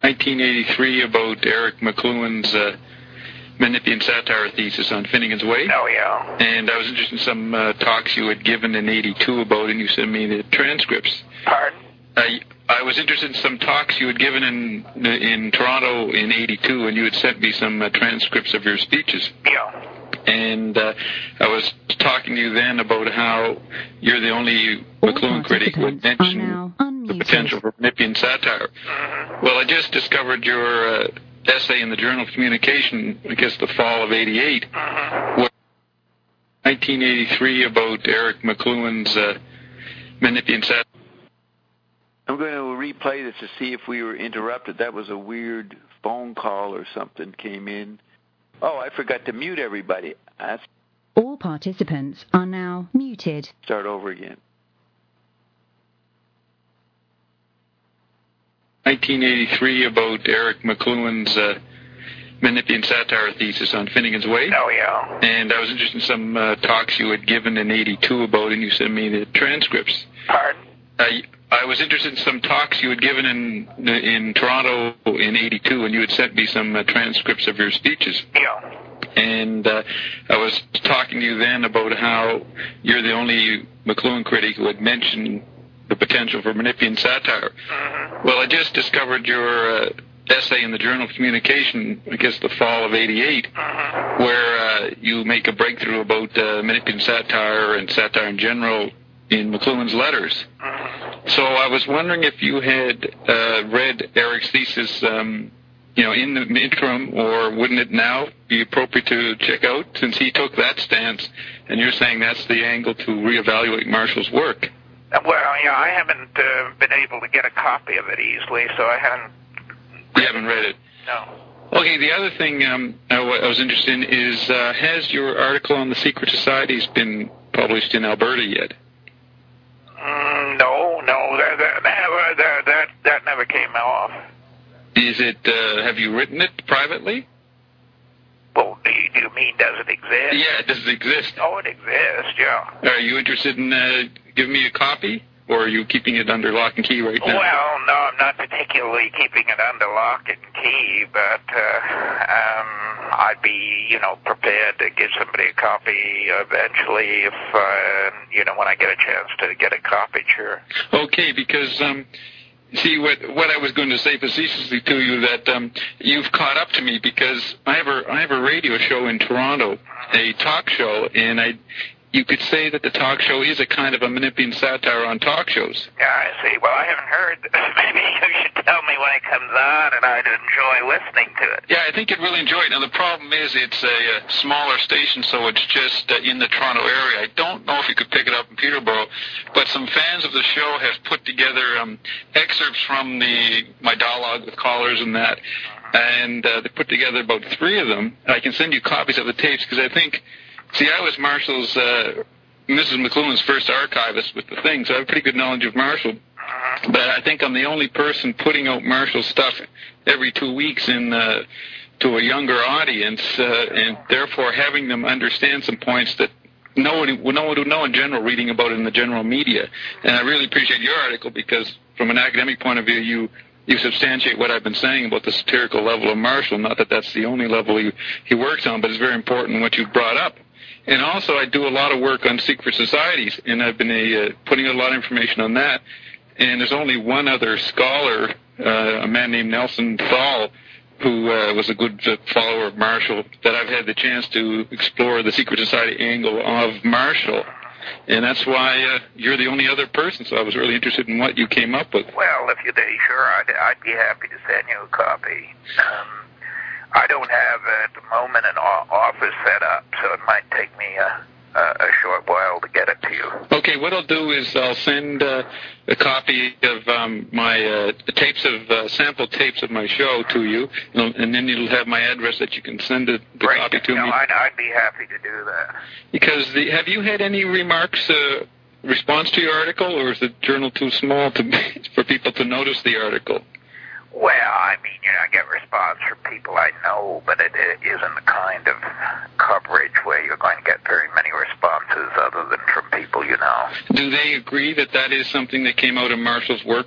1983 about Eric McLuhan's Menippean satire thesis on Finnegan's Wake. Oh, yeah. And I was interested in some talks you had given in 82 about it, and you sent me the transcripts. Pardon? I was interested in some talks you had given in Toronto in 82, and you had sent me some transcripts of your speeches. Yeah. And I was talking to you then about how you're the only McLuhan critic who had mentioned the potential for Menippean satire. Mm-hmm. Well, I just discovered your essay in the Journal of Communication, I guess the fall of 88, 1983 about Eric McLuhan's Menippean satire. I'm going to replay this to see if we were interrupted. That was a weird phone call or something came in. Oh, I forgot to mute everybody. All participants are now muted. Start over again. 1983 about Eric McLuhan's Menippean satire thesis on Finnegan's Wake. Oh, yeah. And I was interested in some talks you had given in 82 about it, and you sent me the transcripts. Pardon? I was interested in some talks you had given in Toronto in 82, and you had sent me some transcripts of your speeches. Yeah. And I was talking to you then about how you're the only McLuhan critic who had mentioned the potential for Menippean satire. Mm-hmm. Well, I just discovered your essay in the Journal of Communication, I guess the fall of 88, mm-hmm. where you make a breakthrough about Menippean satire and satire in general in McLuhan's letters. Mm-hmm. So I was wondering if you had read Eric's thesis, in the interim, or wouldn't it now be appropriate to check out, since he took that stance, and you're saying that's the angle to reevaluate Marshall's work? Well, yeah, I haven't been able to get a copy of it easily, so I haven't... You haven't read it? No. Okay, the other thing I was interested in is, has your article on the secret societies been published in Alberta yet? No, that never came off. Is it, have you written it privately? Well, do you mean does it exist? Yeah, does it exist? Oh, it exists, yeah. Are you interested in giving me a copy, or are you keeping it under lock and key right now? Well, no, I'm not particularly keeping it under lock and key, but I'd be, prepared to give somebody a copy eventually if, when I get a chance to get a copy, sure. Okay, because... See, what I was going to say facetiously to you, that you've caught up to me, because I have a radio show in Toronto, a talk show, and you could say that the talk show is a kind of a Menippean satire on talk shows. Yeah, I see. Well, I haven't heard. Maybe you should tell me when it comes on, and I'd enjoy listening to it. Yeah, I think you'd really enjoy it. Now, the problem is it's a smaller station, so it's just in the Toronto area. I don't know if you could pick it up in Peterborough, but some fans of the show have put together excerpts from my dialogue with callers and that, and they put together about 3 of them. I can send you copies of the tapes, because I think... See, I was Marshall's, Mrs. McLuhan's first archivist with the thing, so I have a pretty good knowledge of Marshall. But I think I'm the only person putting out Marshall's stuff every 2 weeks to a younger audience, and therefore having them understand some points that no one would know in general, reading about it in the general media. And I really appreciate your article, because from an academic point of view, you substantiate what I've been saying about the satirical level of Marshall. Not that that's the only level he works on, but it's very important what you brought up. And also, I do a lot of work on secret societies, and I've been putting out a lot of information on that. And there's only one other scholar, a man named Nelson Thal, who was a good follower of Marshall, that I've had the chance to explore the secret society angle of Marshall. And that's why you're the only other person, so I was really interested in what you came up with. Well, if you're sure, I'd be happy to send you a copy. I don't have, at the moment, an office set up, so it might take me a short while to get it to you. Okay, what I'll do is I'll send a copy of my tapes of sample tapes of my show to you, and then you'll have my address that you can send the copy to me. I'd be happy to do that. Because have you had any remarks, response to your article, or is the journal too small for people to notice the article? Well, I mean, I get response from people I know, but it isn't the kind of coverage where you're going to get very many responses other than from people you know. Do they agree that is something that came out of Marshall's work, that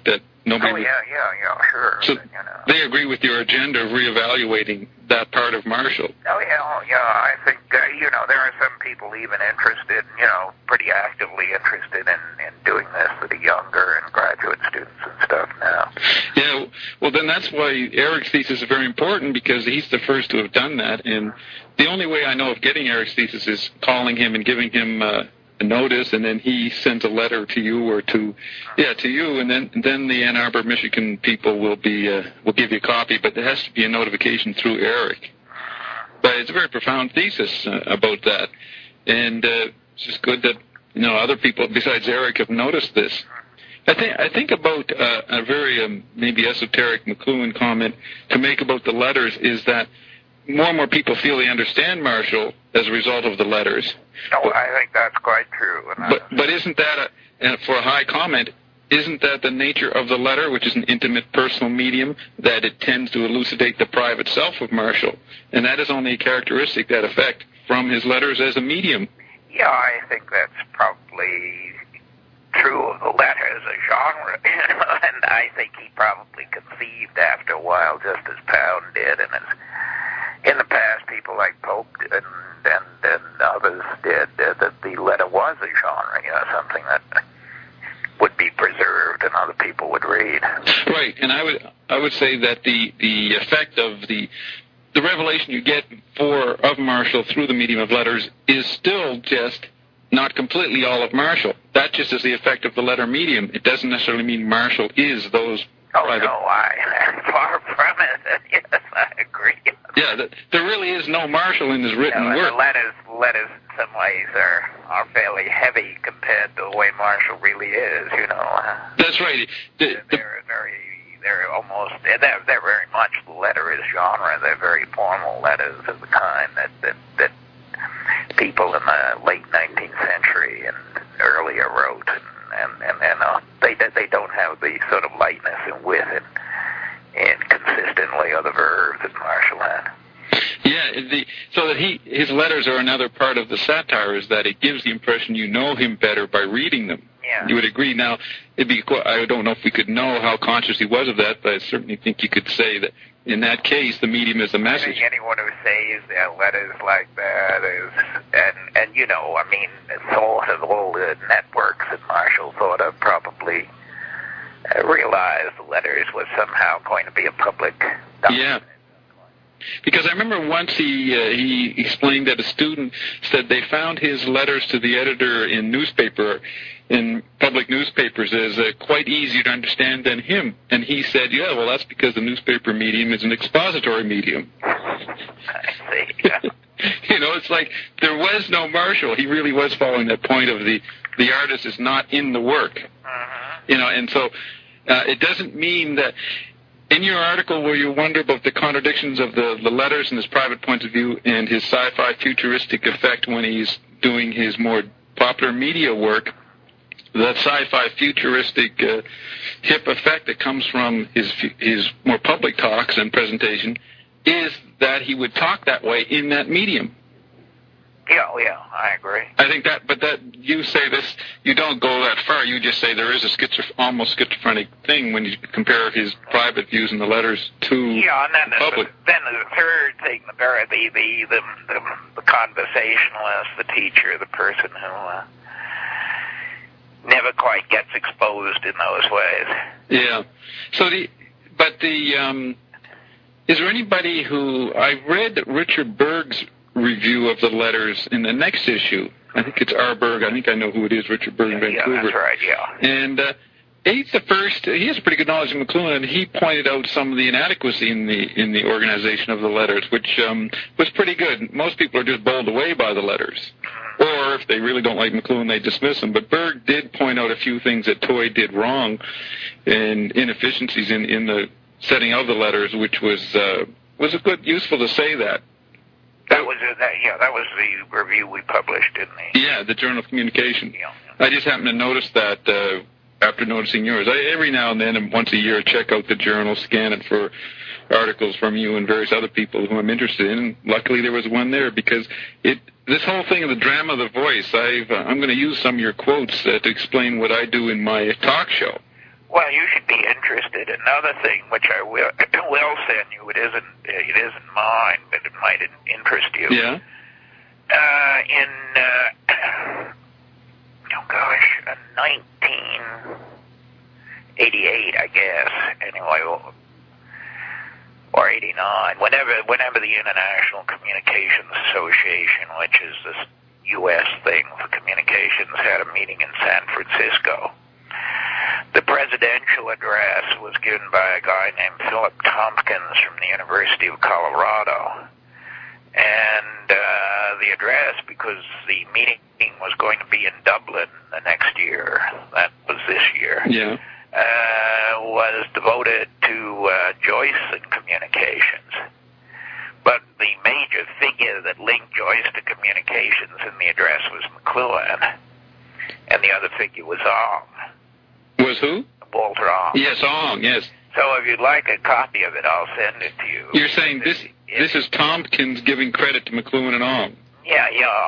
Nobody. Oh, yeah, sure. So they agree with your agenda of reevaluating that part of Marshall. Oh, yeah, I think, there are some people even interested, pretty actively interested in doing this for the younger and graduate students and stuff now. Yeah, well, then that's why Eric's thesis is very important, because he's the first to have done that, and the only way I know of getting Eric's thesis is calling him and giving him a notice, and then he sends a letter to you or to you, and then the Ann Arbor, Michigan people will give you a copy, but there has to be a notification through Eric. But it's a very profound thesis about that, and it's just good that other people besides Eric have noticed this. I think about a very maybe esoteric McLuhan comment to make about the letters is that more and more people feel they understand Marshall as a result of the letters. No, I think that's quite true. But isn't that, for a high comment, isn't that the nature of the letter, which is an intimate personal medium, that it tends to elucidate the private self of Marshall? And that is only a characteristic, that effect, from his letters as a medium. Yeah, I think that's probably true of the letter as a genre, and I think he probably conceived after a while, just as Pound did, and as in the past people like Pope and others did, that the letter was a genre, something that would be preserved and other people would read. Right, and I would say that the effect of the revelation you get of Marshall through the medium of letters is still just not completely all of Marshall. That just is the effect of the letter medium. It doesn't necessarily mean Marshall is those private... No, I'm far from it. Yes, I agree. Yeah, there really is no Marshall in his written work. The letters in some ways are fairly heavy compared to the way Marshall really is, That's right. They're very much the letter is genre. They're very formal letters of the kind that people in the late 19th century and earlier wrote, and they don't have the sort of lightness and width and consistently other verbs that Marshall had. Yeah, so that his letters are another part of the satire, is that it gives the impression you know him better by reading them. Yeah. You would agree. Now, I don't know if we could know how conscious he was of that, but I certainly think you could say that in that case, the medium is the message. I think anyone who says their letters like that is, thought of all the networks that Marshall thought of probably realized the letters was somehow going to be a public document. Yeah. Because I remember once he explained that a student said they found his letters to the editor in public newspapers as quite easier to understand than him. And he said, yeah, well, that's because the newspaper medium is an expository medium. I see, yeah. It's like there was no Marshall. He really was following that point of the artist is not in the work. And so it doesn't mean that in your article where you wonder about the contradictions of the letters and his private point of view and his sci-fi futuristic effect when he's doing his more popular media work, that sci-fi futuristic hip effect that comes from his more public talks and presentation is that he would talk that way in that medium. Yeah, I agree. I think that you say this, you don't go that far. You just say there is a almost schizophrenic thing when you compare his private views in the letters to and then public. Then the third thing, the conversationalist, the teacher, the person who never quite gets exposed in those ways. Yeah. So is there anybody who I read Richard Berg's review of the letters in the next issue? I think it's R. Berg. I think I know who it is, Richard Berg in Vancouver. Yeah, that's right, yeah. And he's the first. He has pretty good knowledge of McLuhan, and he pointed out some of the inadequacy in the organization of the letters, which was pretty good. Most people are just bowled away by the letters. Or if they really don't like McLuhan, they dismiss him. But Berg did point out a few things that Toy did wrong and inefficiencies in the setting of the letters, which was a good, useful to say that. That was the review we published, didn't we? Yeah, the Journal of Communication. Yeah. I just happened to notice that after noticing yours. Every now and then, once a year, check out the journal, scan it for articles from you and various other people who I'm interested in. And luckily, there was one there because this whole thing of the drama of the voice, I'm going to use some of your quotes to explain what I do in my talk show. Well, you should be interested. Another thing, which I will send you, it isn't mine, but it might interest you. Yeah. In 1988, I guess. Anyway, or 89. Whenever the International Communications Association, which is this U.S. thing for communications, had a meeting in San Francisco. The presidential address was given by a guy named Philip Tompkins from the University of Colorado. And the address, because the meeting was going to be in Dublin the next year, that was this year, was devoted to Joyce and communications. But the major figure that linked Joyce to communications in the address was McLuhan, and the other figure was Ong. Was who? Walter Ong. Yes, Ong, yes. So if you'd like a copy of it, I'll send it to you. You're saying this is Tompkins giving credit to McLuhan and Ong? Yeah,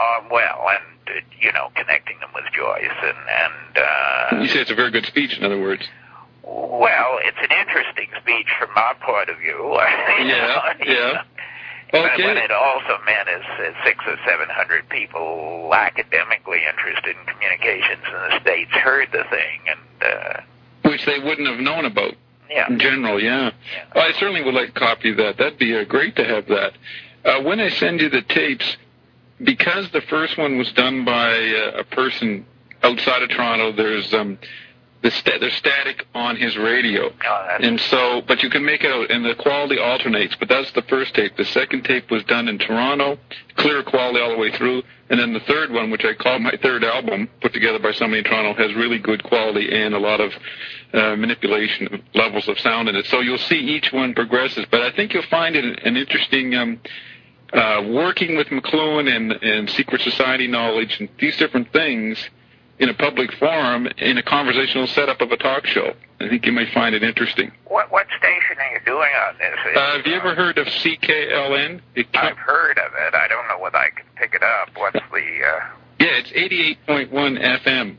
connecting them with Joyce. And you say it's a very good speech, in other words. Well, it's an interesting speech from my point of view. Yeah. Okay. When it also meant is 600 or 700 people academically interested in communications in the States heard the thing, and which they wouldn't have known about. Yeah. In general, yeah. Well, I certainly would like a copy of that. That'd be great to have that. When I send you the tapes, because the first one was done by a person outside of Toronto, there's there's static on his radio. And so, but you can make it out, and the quality alternates. But that's the first tape. The second tape was done in Toronto, clear quality all the way through. And then the third one, which I call my third album, put together by somebody in Toronto, has really good quality and a lot of manipulation of levels of sound in it. So you'll see each one progresses. But I think you'll find it an interesting working with McLuhan and secret society knowledge and these different things in a public forum, in a conversational setup of a talk show. I think you might find it interesting. What station are you doing on this? Have you ever heard of CKLN? I've heard of it. I don't know whether I can pick it up. What's the... Yeah, it's 88.1 FM.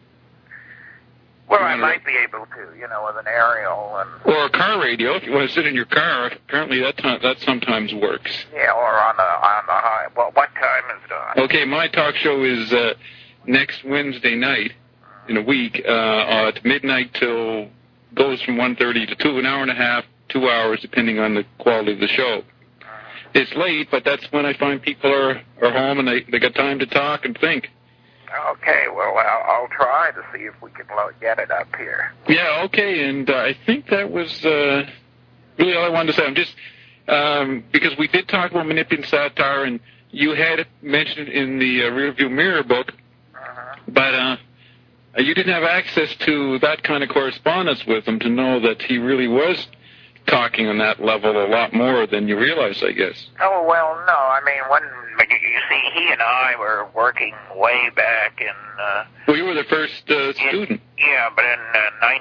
Well, I might be able to, with an aerial. Or a car radio, if you want to sit in your car. Apparently that sometimes works. Yeah, or on the high. Well, what time is it on? Okay, my talk show is next Wednesday night in a week at midnight till goes from 1:30 to 2, an hour and a half, 2 hours, depending on the quality of the show. It's late, but that's when I find people are home and they got time to talk and think. Okay, well, I'll try to see if we can get it up here. Yeah, okay, and I think that was really all I wanted to say. I'm just, because we did talk about manipulative satire, and you had it mentioned in the Rearview Mirror book, but you didn't have access to that kind of correspondence with him to know that he really was talking on that level a lot more than you realize, I guess. Oh, well, no. I mean, you see, he and I were working way back in... well, you were the first student. Yeah, but in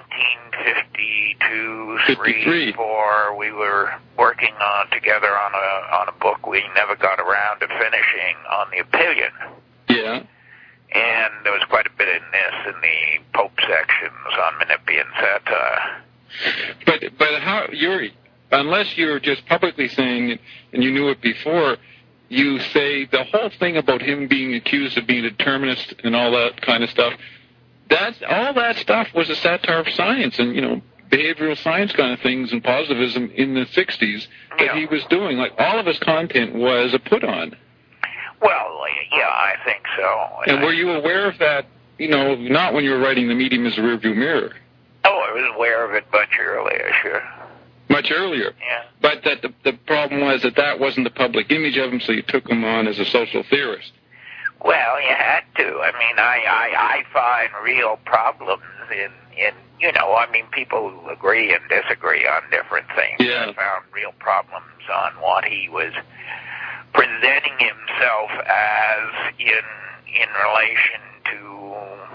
1952, 53, 4, we were working together on a book we never got around to finishing on the Opinion. Yeah. And there was quite a bit in this, in the Pope sections on Menippean satire. But how unless you're just publicly saying it, and you knew it before, you say the whole thing about him being accused of being a determinist and all that kind of stuff. All that stuff was a satire of science and behavioral science kind of things and positivism in the 60s that he was doing. Like all of his content was a put on. Well, yeah, I think so. And were you aware of that? Not when you were writing The Medium as a Rearview Mirror. Oh, I was aware of it much earlier, sure. Much earlier? Yeah. But that the problem was that wasn't the public image of him, so you took him on as a social theorist. Well, you had to. I mean, I find real problems in people agree and disagree on different things. Yeah. I found real problems on what he was presenting himself as in relation to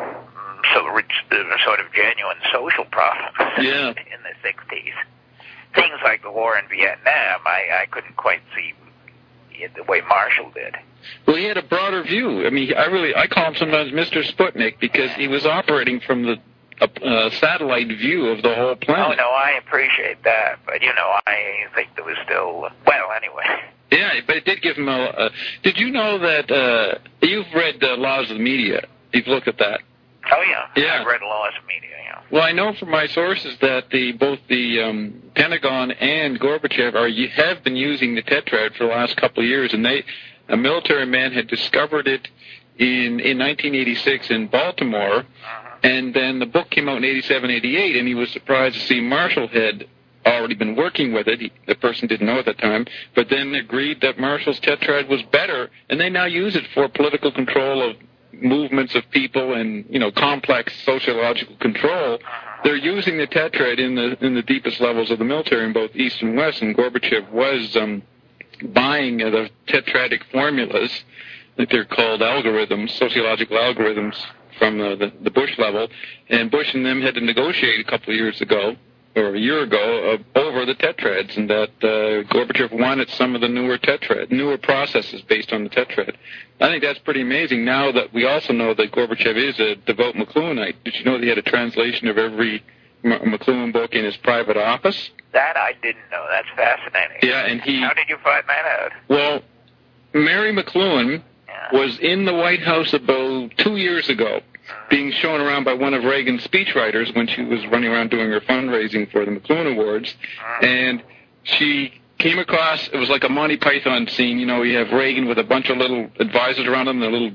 sort of genuine social problems in the 60s. Things like the war in Vietnam, I couldn't quite see it the way Marshall did. Well, he had a broader view. I mean, I call him sometimes Mr. Sputnik because he was operating from the a satellite view of the whole planet. Oh, no, I appreciate that. But, I think there was still... Well, anyway. Yeah, but it did give him a... did you know that... you've read Laws of the Media. You've looked at that. Oh, yeah. Yeah. I've read Laws of Media, yeah. Well, I know from my sources that both the Pentagon and Gorbachev have been using the tetrad for the last couple of years, and a military man had discovered it in 1986 in Baltimore, and then the book came out in 87, 88, and he was surprised to see Marshall had already been working with it. The person didn't know at the time, but then agreed that Marshall's tetrad was better, and they now use it for political control of movements of people and, complex sociological control. They're using the tetrad in the deepest levels of the military in both East and West, and Gorbachev was buying the tetradic formulas, that they're called algorithms, sociological algorithms from the Bush level, and Bush and them had to negotiate a couple of years ago, or a year ago, over the tetrads, and that Gorbachev wanted some of the newer processes based on the tetrad. I think that's pretty amazing. Now that we also know that Gorbachev is a devout McLuhanite. Did you know that he had a translation of every McLuhan book in his private office? That I didn't know. That's fascinating. Yeah, and How did you find that out? Well, Mary McLuhan was in the White House about 2 years ago, being shown around by one of Reagan's speechwriters when she was running around doing her fundraising for the McLuhan Awards, and she came across, it was like a Monty Python scene, you have Reagan with a bunch of little advisors around him, and a little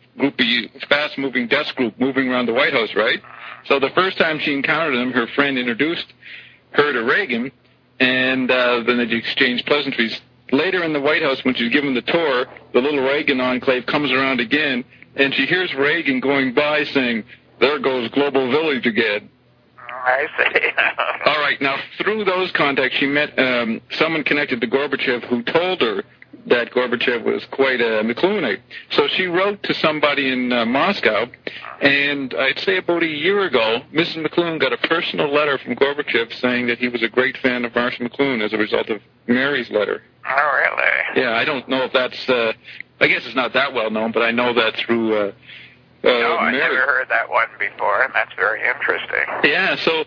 fast-moving dust group moving around the White House, right? So the first time she encountered him, her friend introduced her to Reagan, and then they exchanged pleasantries. Later in the White House, when she's given the tour, the little Reagan enclave comes around again, and she hears Reagan going by saying, "There goes Global Village again." I see. All right. Now, through those contacts, she met someone connected to Gorbachev who told her that Gorbachev was quite a McLuhanite. So she wrote to somebody in Moscow, and I'd say about a year ago, Mrs. McLuhan got a personal letter from Gorbachev saying that he was a great fan of Marshall McLuhan as a result of Mary's letter. Oh, really? Yeah, I don't know if that's... I guess it's not that well known, but I know that through... no, I never heard that one before, and that's very interesting. Yeah, so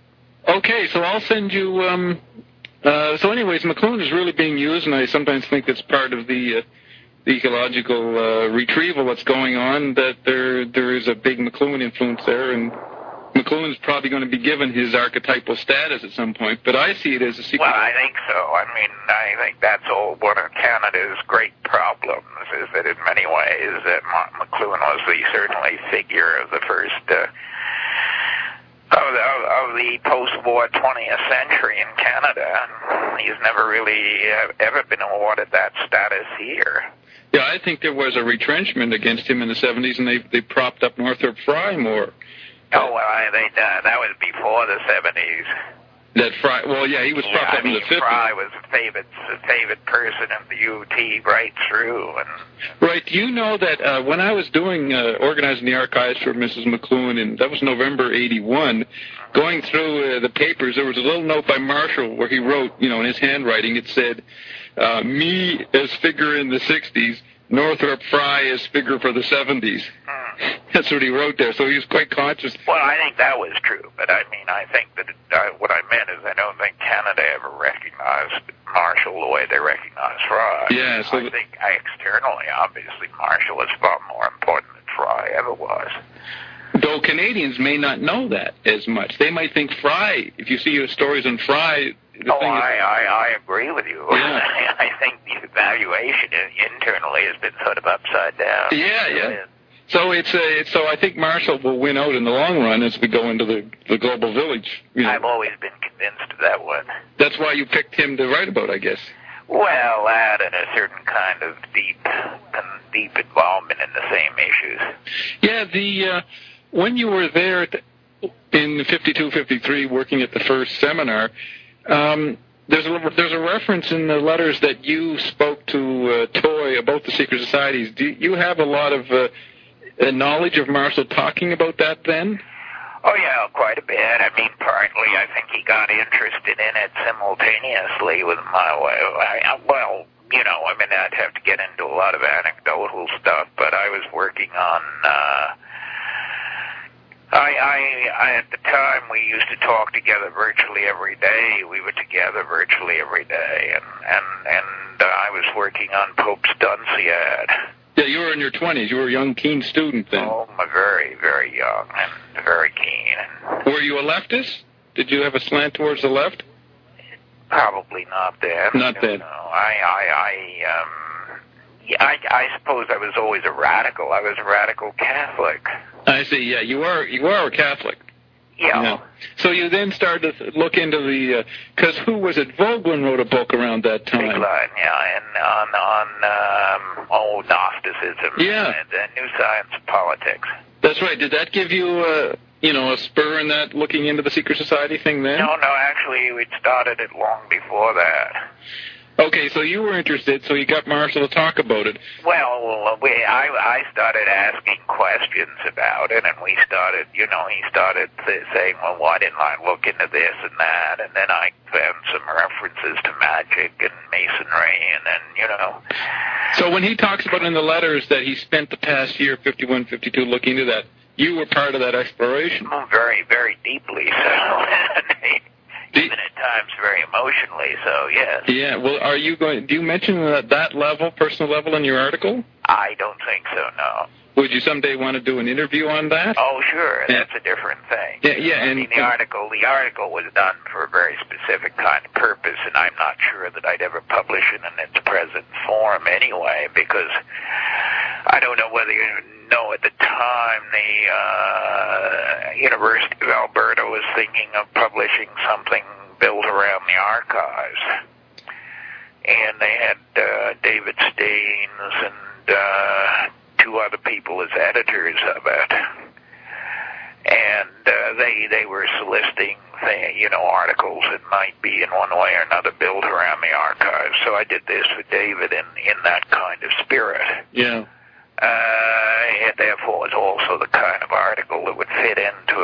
I'll send you... so anyways, McLuhan is really being used, and I sometimes think it's part of the ecological retrieval that's going on, that there is a big McLuhan influence there, and McLuhan's probably going to be given his archetypal status at some point, but I see it as a secret. Well, I think so. I think that's all one of Canada's great problems, is that in many ways that McLuhan was the certainly figure of the first... Of the post-war 20th century in Canada, and he's never really ever been awarded that status here. Yeah, I think there was a retrenchment against him in the 70s, and they propped up Northrop Frye more. Oh, well, that was before the 70s. That Frye, well, yeah, he was propped up in the 50s. Frye was a favorite person of the UT right through. Right. Do you know that when I was organizing the archives for Mrs. McLuhan, and that was November 81, going through the papers, there was a little note by Marshall where he wrote, in his handwriting, it said, me as figure in the 60s, Northrop Frye as figure for the 70s. That's what he wrote there, so he was quite conscious. Well, I think that was true, but I think that what I meant is I don't think Canada ever recognized Marshall the way they recognized Frye. Yeah, so I think externally, obviously, Marshall is far more important than Frye ever was. Though Canadians may not know that as much. They might think Frye, if you see your stories on Frye... I agree with you. Yeah. I think the evaluation internally has been sort of upside down. Yeah. So so I think Marshall will win out in the long run as we go into the global village. I've always been convinced of that one. That's why you picked him to write about, I guess. Well, that and a certain kind of deep involvement in the same issues. Yeah, when you were there in 52, 53, working at the first seminar, there's a reference in the letters that you spoke to Toy about the secret societies. Do you have a lot of knowledge of Marshall talking about that then? Oh, yeah, quite a bit. Partly I think he got interested in it simultaneously with my way. I'd have to get into a lot of anecdotal stuff, but I was working on At the time, we used to talk together virtually every day. We were together virtually every day, and I was working on Pope's Dunciad. Yeah, you were in your 20s. You were a young, keen student then. Oh, very, very young and very keen. Were you a leftist? Did you have a slant towards the left? Probably not then. Not then. No, I suppose I was always a radical. I was a radical Catholic. I see. Yeah, you are a Catholic. Yeah. So you then started to look into the, because who was it? Vogelin wrote a book around that time. Vogelin, yeah, and on Gnosticism. Yeah. And New Science of Politics. That's right. Did that give you, a spur in that, looking into the secret society thing then? No, actually, we'd started it long before that. Okay, so you were interested, so you got Marshall to talk about it. Well, I started asking questions about it, and we started, he started saying, well, why didn't I look into this and that? And then I found some references to magic and masonry, and then, So when he talks about in the letters that he spent the past year, 51, 52, looking into that, you were part of that exploration? Oh, very, very deeply so. Even at times very emotionally, so yes. Yeah, well, do you mention that level, personal level, in your article? I don't think so, no. Would you someday want to do an interview on that? Oh, sure, that's a different thing. Yeah, I mean, the article was done for a very specific kind of purpose, and I'm not sure that I'd ever publish it in its present form anyway, because I don't know whether you know, at the time, the University of Alberta was thinking of publishing something built around the archives. And they had David Staines and two other people as editors of it. And they were soliciting, articles that might be in one way or another built around the archives. So I did this for David in that kind of spirit. Yeah. It therefore was also the kind of article that would fit into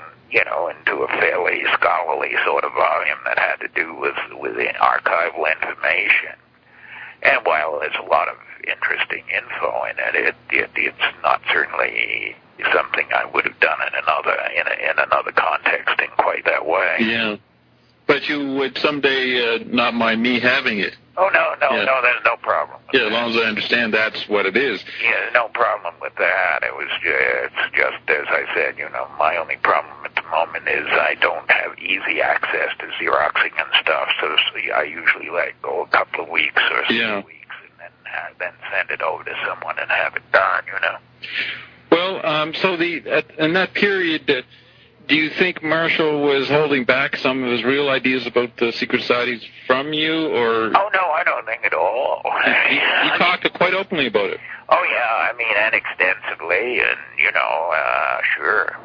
a fairly scholarly sort of volume that had to do with archival information. And while there's a lot of interesting info in it, it's not certainly something I would have done in another context in quite that way. Yeah. But you would someday not mind me having it. Oh, no, there's no problem. Yeah, as long as I understand that's what it is. Yeah, no problem with that. It's just, as I said, my only problem at the moment is I don't have easy access to Xeroxing and stuff, so I usually let go a couple of weeks or 6 weeks and then send it over to someone and have it done, Well, so in that period, do you think Marshall was holding back some of his real ideas about the secret societies from you, or? Oh, no, I don't think at all. He talked quite openly about it. Oh, yeah, and extensively, and, sure,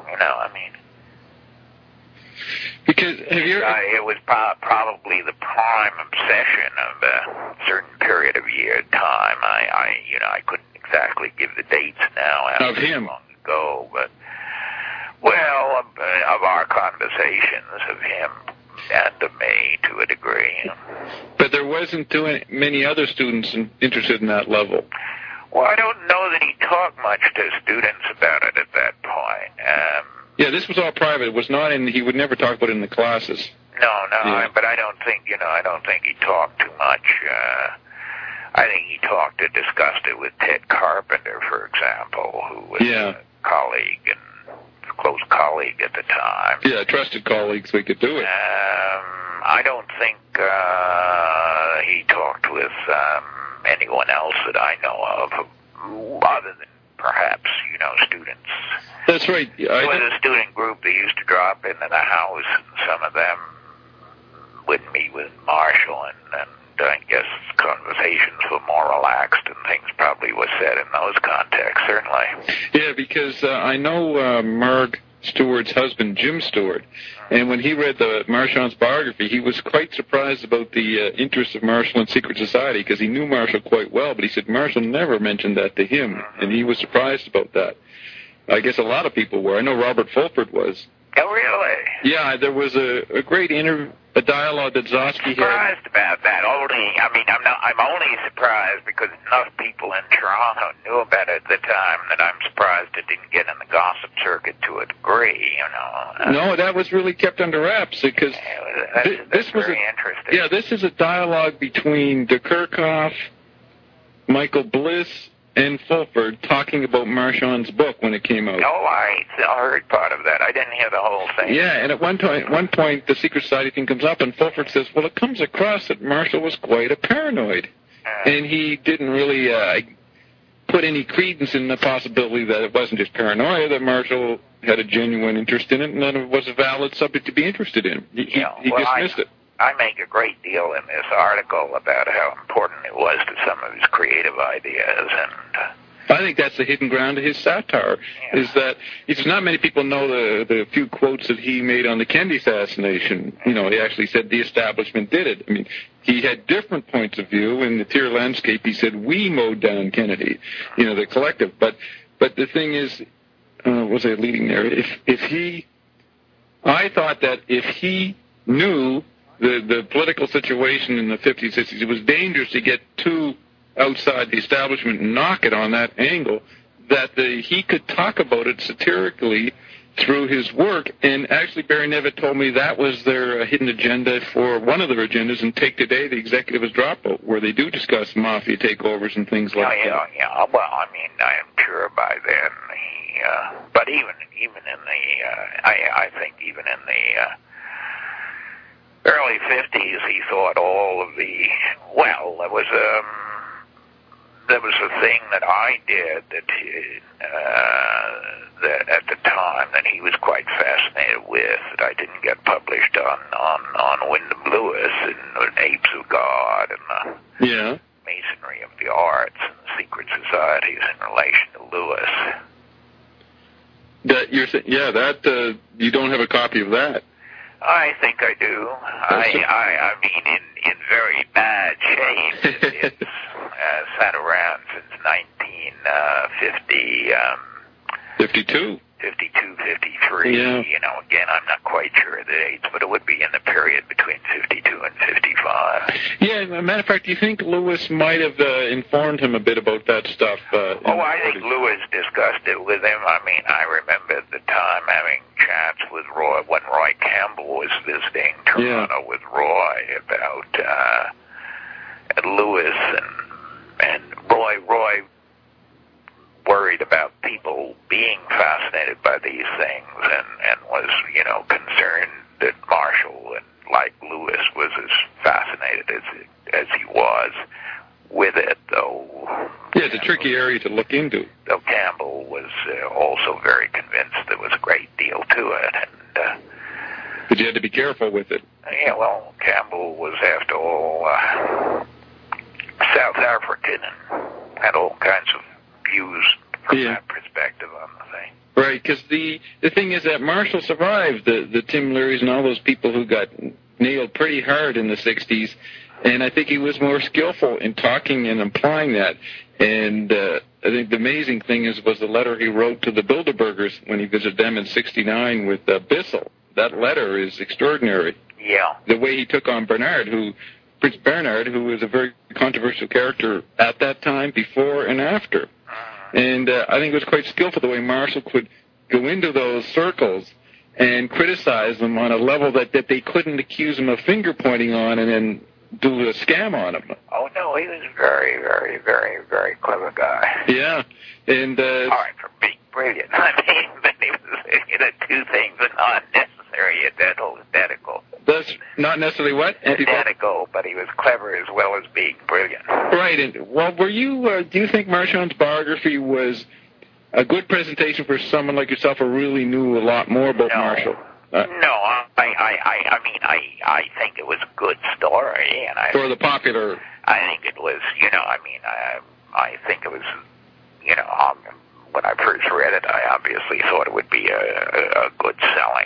Because, have you... it was probably the prime obsession of a certain period of time. I couldn't exactly give the dates now. Of him? Long ago, but... Well, of our conversations, of him and of me to a degree. But there wasn't too many other students interested in that level. Well, I don't know that he talked much to students about it at that point. Yeah, this was all private. It was not he would never talk about it in the classes. No, but I don't think, he talked too much. I think he discussed it with Ted Carpenter, for example, who was a colleague and close colleague at the time. Yeah, trusted colleagues, we could do it. I don't think he talked with anyone else that I know of, other than perhaps, students. That's right. There was a student group that used to drop into the house, and some of them would meet with Marshall, and I guess conversations were more relaxed and things probably were said in those contexts, certainly. Yeah, because I know Marg Stewart's husband, Jim Stewart, and when he read the Marchand's biography, he was quite surprised about the interest of Marshall in secret society, because he knew Marshall quite well, but he said Marshall never mentioned that to him, and he was surprised about that. I guess a lot of people were. I know Robert Fulford was. Oh, really? Yeah, there was a great a dialogue that Zosky had. Surprised about that. I'm only surprised because enough people in Toronto knew about it at the time that I'm surprised it didn't get in the gossip circuit to a degree, No, that was really kept under wraps because this was very interesting. Yeah, this is a dialogue between de Kerkhoff, Michael Bliss, and Fulford talking about Marchand's book when it came out. Oh, I heard part of that. I didn't hear the whole thing. Yeah, and at one point, the Secret Society thing comes up, and Fulford says, well, it comes across that Marshall was quite a paranoid. And he didn't really put any credence in the possibility that it wasn't just paranoia, that Marshall had a genuine interest in it, and that it was a valid subject to be interested in. He dismissed it. I make a great deal in this article about how important it was to some of his creative ideas, and I think that's the hidden ground of his satire, is that it's not many people know the few quotes that he made on the Kennedy assassination. He actually said the establishment did it. I mean, he had different points of view. In the Tear Landscape, he said, we mowed down Kennedy, the collective. But the thing is, was I leading there? I thought that if he knew the political situation in the 50s, 60s, it was dangerous to get too outside the establishment and knock it on that angle, that he could talk about it satirically through his work. And actually, Barry Nevitt told me that was their hidden agenda for one of their agendas in Take Today, the executive has dropped out, where they do discuss mafia takeovers and things like that. Yeah. Well, I'm sure by then but even in the, I think even in the early 50s, he thought all of the, there was a thing that I did that at the time that he was quite fascinated with, that I didn't get published on Wyndham Lewis and Apes of God and the Masonry of the Arts and the Secret Societies in relation to Lewis. That you don't have a copy of that. I think I do. I mean, in very bad shape. It's sat around since 1950. 52. 52, 53. Yeah. Again, I'm not quite sure of the dates, but it would be in the period between 52 and 55. Yeah, as a matter of fact, do you think Lewis might have informed him a bit about that stuff? I think Lewis discussed it with him. I mean, I remember at the time having chats with Roy when Roy Campbell was visiting Toronto with Roy about Lewis and Roy worried about people being fascinated by these things and was, concerned that Marshall, and like Lewis, was as fascinated as he was with it, though. Yeah, it's a tricky area to look into. Though Campbell was also very convinced there was a great deal to it. But you had to be careful with it. Yeah, well, Campbell was, after all, South African and had all kinds of views from that perspective on the thing. Right, because the thing is that Marshall survived the Tim Learys and all those people who got nailed pretty hard in the 60s, and I think he was more skillful in talking and implying that. And I think the amazing thing was the letter he wrote to the Bilderbergers when he visited them in 69 with Bissell. That letter is extraordinary. Yeah. The way he took on Prince Bernhard, who was a very controversial character at that time, before and after. And I think it was quite skillful the way Marshall could go into those circles and criticize them on a level that they couldn't accuse him of finger-pointing on and then do a scam on him. Oh, no, he was a very, very, very, very clever guy. Yeah. And all right, for being brilliant. I mean, but he was, two things are not necessarily identical. That's not necessarily what? Identical, but he was clever as well as being brilliant. Right. And, were you, do you think Marchand's biography was a good presentation for someone like yourself who really knew a lot more about Marshall? No, I think it was a good story, and for the popular. I think it was, I think it was, when I first read it, I obviously thought it would be a good selling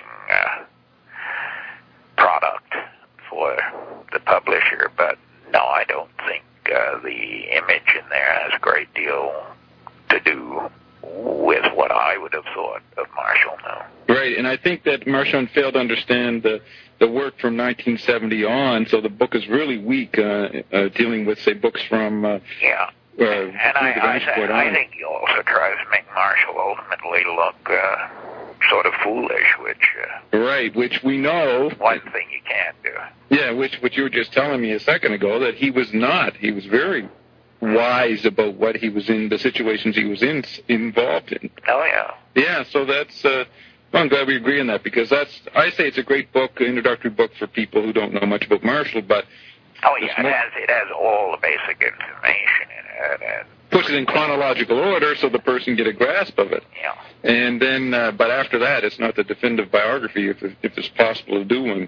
product for the publisher, but no, I don't think the image in there has a great deal to do with what I I would have thought of Marshall, no. Right, and I think that Marshall failed to understand the work from 1970 on, so the book is really weak dealing with, say, books from... yeah. And I think he also tries to make Marshall ultimately look sort of foolish, which we know... One thing you can't do. Yeah, which you were just telling me a second ago, that he was not. He was very wise about what he was in, the situations he was involved in. Oh, yeah. Yeah, so that's... I'm glad we agree on that, because I say it's a great book, an introductory book for people who don't know much about Marshall, but... Oh, yeah, it has all the basic information in it. And puts it in chronological order so the person get a grasp of it. Yeah. And then, but after that, it's not the definitive biography, if it's possible to do one.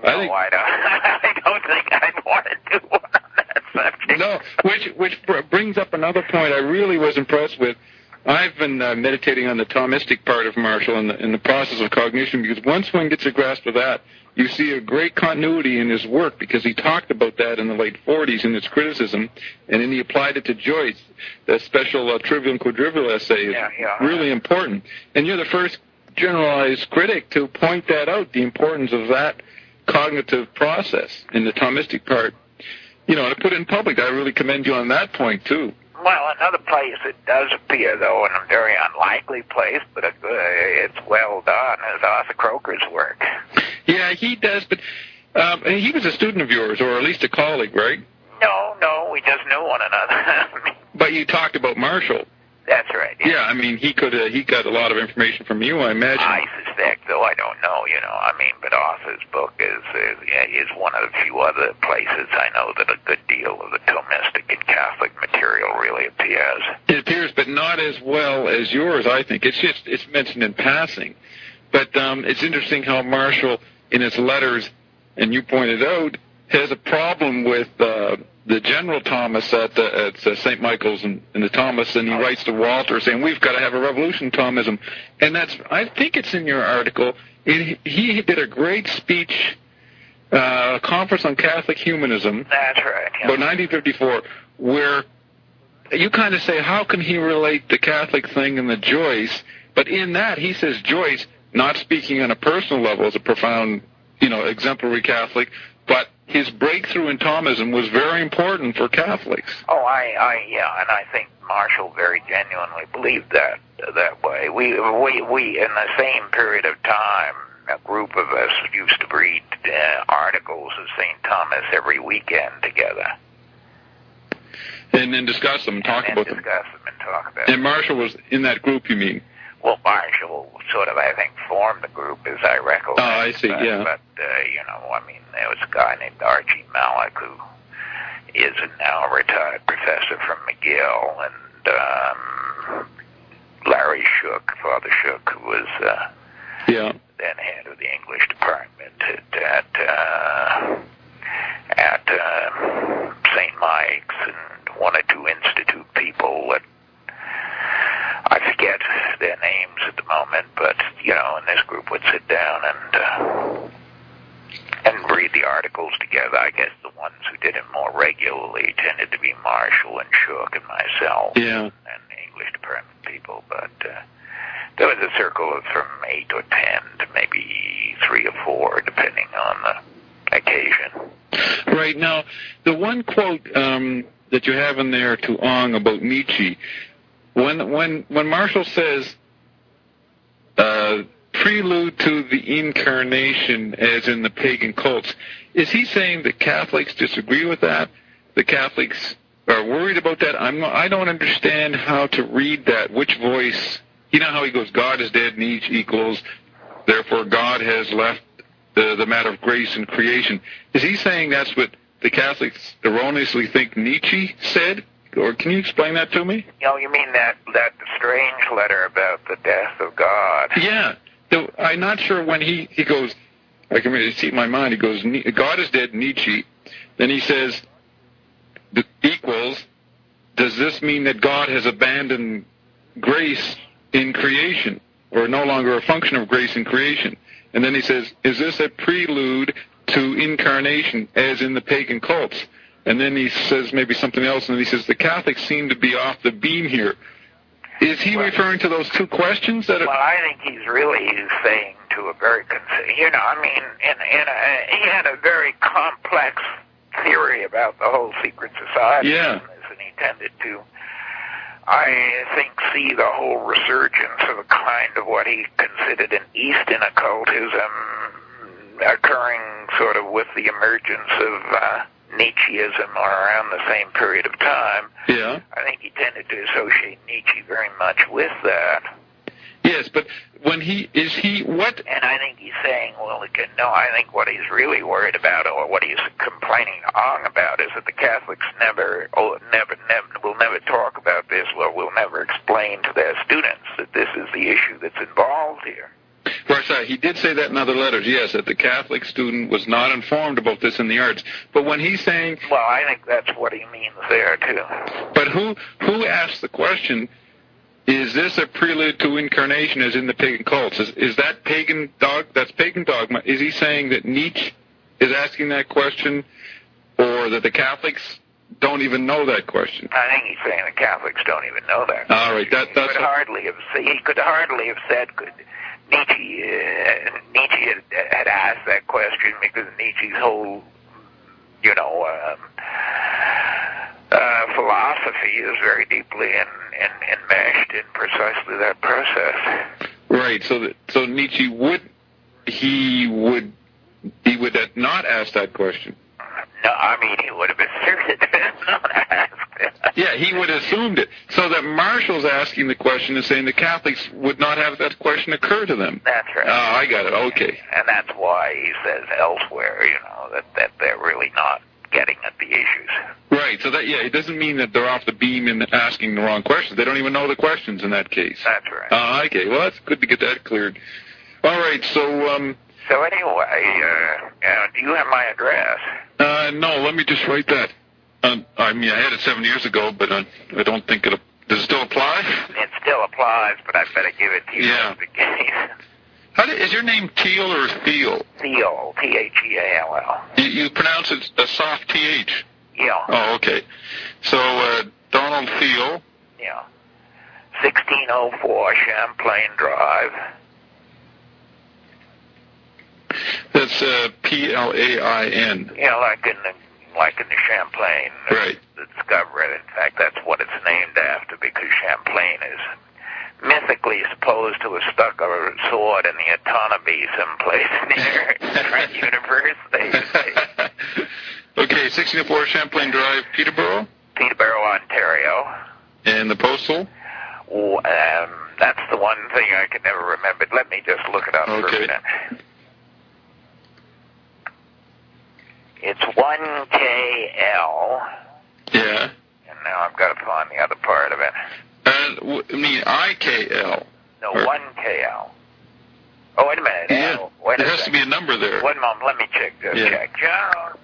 I don't think I'd want to do one on that subject. No, which brings up another point I really was impressed with. I've been meditating on the Thomistic part of Marshall in the process of cognition, because once one gets a grasp of that, you see a great continuity in his work, because he talked about that in the late 40s in his criticism, and then he applied it to Joyce. The special trivial and quadrivial essay is really important. And you're the first generalized critic to point that out, the importance of that cognitive process in the Thomistic part. You know, to put it in public, I really commend you on that point, too. Well, another place it does appear, though, in a very unlikely place, but it's well done, is Arthur Croker's work. Yeah, he does, but he was a student of yours, or at least a colleague, right? No, we just knew one another. But you talked about Marshall. That's right. Yeah, I mean, he got a lot of information from you, I imagine. I suspect, though I don't know, but Arthur's book is one of the few other places I know that a good deal of the Thomistic and Catholic material really appears. It appears, but not as well as yours, I think. It's mentioned in passing. But it's interesting how Marshall, in his letters, and you pointed out, has a problem with the General Thomas at St. Michael's and the Thomas, and he writes to Walter saying, we've got to have a revolution Thomism. And I think it's in your article. He did a great speech, conference on Catholic humanism. That's right. Yeah. About 1954, where you kind of say, how can he relate the Catholic thing and the Joyce? But in that, he says Joyce, not speaking on a personal level as a profound, exemplary Catholic, but his breakthrough in Thomism was very important for Catholics. Oh, and I think Marshall very genuinely believed that way. We in the same period of time, a group of us used to read articles of St. Thomas every weekend together. And then discuss them, talk about them. And Marshall was in that group, you mean? Well, Marshall sort of, I think, formed the group, as I recollect. Oh, I see, yeah. But, there was a guy named Archie Malik, who is now a retired professor from McGill, and Larry Shook, Father Shook, who was then head of the English department at St. Mike's, and one or two institute people that I forget their names at the moment, but, and this group would sit down and read the articles together. I guess the ones who did it more regularly tended to be Marshall and Shook and myself and the English department people, but there was a circle of from 8 or 10 to maybe 3 or 4, depending on the occasion. Right. Now, the one quote that you have in there to Ong about Nietzsche, when Marshall says prelude to the incarnation, as in the pagan cults, is he saying that Catholics disagree with that? The Catholics are worried about that? I don't understand how to read that. Which voice? You know how he goes, God is dead and each equals, therefore God has left the matter of grace and creation. Is he saying that's what the Catholics erroneously think Nietzsche said? Or can you explain that to me? You mean that strange letter about the death of God? Yeah. I'm not sure when he goes, I can really see it in my mind, he goes, God is dead, Nietzsche. Then he says, equals, does this mean that God has abandoned grace in creation, or no longer a function of grace in creation? And then he says, is this a prelude to incarnation, as in the pagan cults? And then he says maybe something else, and then he says, the Catholics seem to be off the beam here. Is he referring to those two questions that? Well, I think he's really saying to a very, he had a very complex theory about the whole secret society. Yeah. And he tended to, I think, see the whole resurgence of a kind of what he considered an Eastern occultism occurring sort of with the emergence of Nietzscheism or around the same period of time. Yeah. I think he tended to associate Nietzsche very much with that. Yes, but when what? And I think he's saying, well, I think what he's really worried about, or what he's complaining on about, is that the Catholics will never talk about this, or will never explain to their students that this is the issue that's involved here. Right, he did say that in other letters, yes, that the Catholic student was not informed about this in the arts. But when he's saying... Well, I think that's what he means there, too. But who asked the question, is this a prelude to incarnation as in the pagan cults? Is that pagan dogma? That's pagan dogma. Is he saying that Nietzsche is asking that question, or that the Catholics don't even know that question? I think he's saying the Catholics don't even know that. All right, he could hardly have said... Nietzsche had asked that question because Nietzsche's whole, philosophy is very deeply enmeshed in precisely that process. Right. So Nietzsche would not ask that question. No, I mean he would have asserted not asked it. Yeah, he would have assumed it. So that Marshall's asking the question and saying the Catholics would not have that question occur to them. That's right. Oh, I got it. Okay. And that's why he says elsewhere, that they're really not getting at the issues. Right. So it doesn't mean that they're off the beam and asking the wrong questions. They don't even know the questions in that case. That's right. Okay. Well, that's good to get that cleared. All right. So. So anyway, do you have my address? No. Let me just write that. I had it 7 years ago, but I don't think does it still apply? It still applies, but I better give it to you. Yeah. Is your name Teal or Thiel? Thiel, Theall. You pronounce it a soft TH? Yeah. Oh, okay. So, Donald Thiel. Yeah. 1604 Champlain Drive. That's Plain. Yeah, like in the Champlain discovery. In fact, that's what it's named after, because Champlain is mythically supposed to have stuck a sword in the autonomy someplace near Trent University. Okay, 1604 Champlain Drive, Peterborough? Peterborough, Ontario. And the postal? That's the one thing I can never remember. Let me just look it up for a minute. It's 1KL. Yeah. And now I've got to find the other part of it. IKL. No, 1KL. Oh, wait a minute. Yeah. There has to be a number there. One moment. Let me check. Check. John.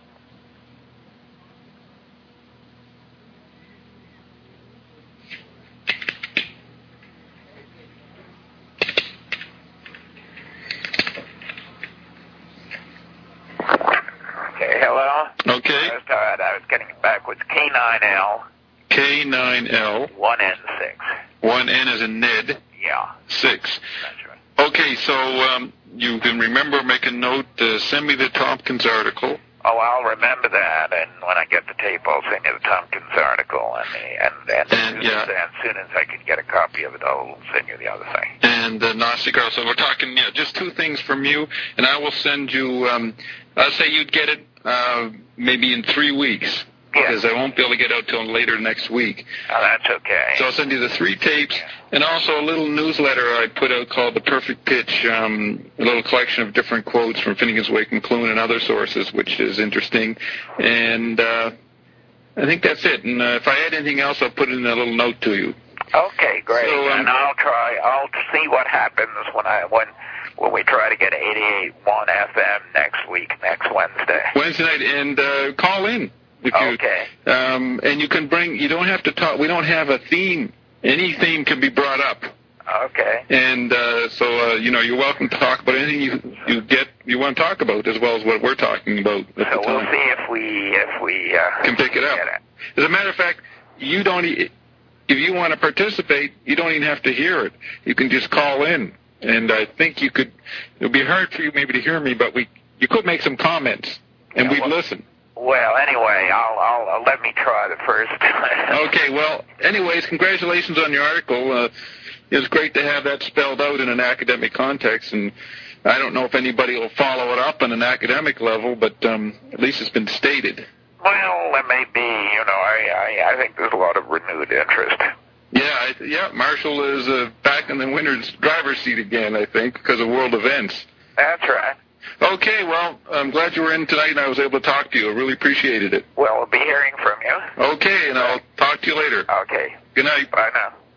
Hello? Okay. I was getting it backwards. K9L. K9L. 1N6. 1N as in Ned. Yeah. 6. That's right. Okay, so you can remember, make a note, send me the Tompkins article. Oh, I'll remember that, and when I get the tape, I'll send you the Tompkins article, and as soon as I can get a copy of it, I'll send you the other thing. And the Gnostic also. We're talking, just two things from you, and I will send you, I'll say you'd get it maybe in 3 weeks. Because I won't be able to get out till later next week. Oh, that's okay. So I'll send you the 3 tapes, and also a little newsletter I put out called The Perfect Pitch, a little collection of different quotes from Finnegan's Wake, McLuhan, and other sources, which is interesting. And I think that's it. And if I add anything else, I'll put it in a little note to you. Okay, great. So, and I'll see what happens when we try to get 88.1 FM next Wednesday. Wednesday night, and call in. Okay. And you can you don't have to talk, we don't have a theme. Any theme can be brought up. Okay. And you're welcome to talk about anything you want to talk about, as well as what we're talking about. So we'll see if we can pick it up. As a matter of fact, you don't if you want to participate, you don't even have to hear it. You can just call in. And I think it would be hard for you maybe to hear me, but you could make some comments, and we'd listen. Well, anyway, I'll let me try the first. Okay, well, anyways, congratulations on your article. It was great to have that spelled out in an academic context, and I don't know if anybody will follow it up on an academic level, but at least it's been stated. Well, it may be. I think there's a lot of renewed interest. Yeah, Marshall is back in the winner's driver's seat again, I think, because of world events. That's right. Okay, well, I'm glad you were in tonight and I was able to talk to you. I really appreciated it. Well, I'll be hearing from you. Okay, and I'll talk to you later. Okay. Good night. Bye now.